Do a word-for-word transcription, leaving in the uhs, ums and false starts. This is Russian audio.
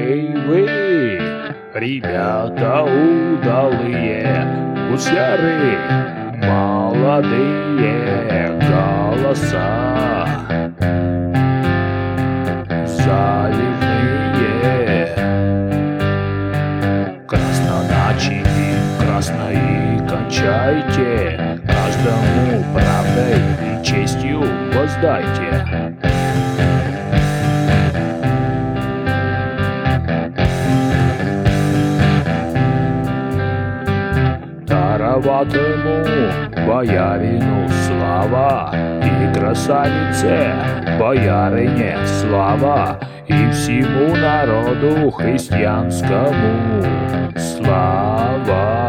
Эй вы, ребята удалые, гусляры, молодые голоса, заливные. Красно начали, красно и кончайте, каждому правдой и честью воздайте. Тароватому боярину слава, и красавице боярине слава, и всему народу христианскому слава.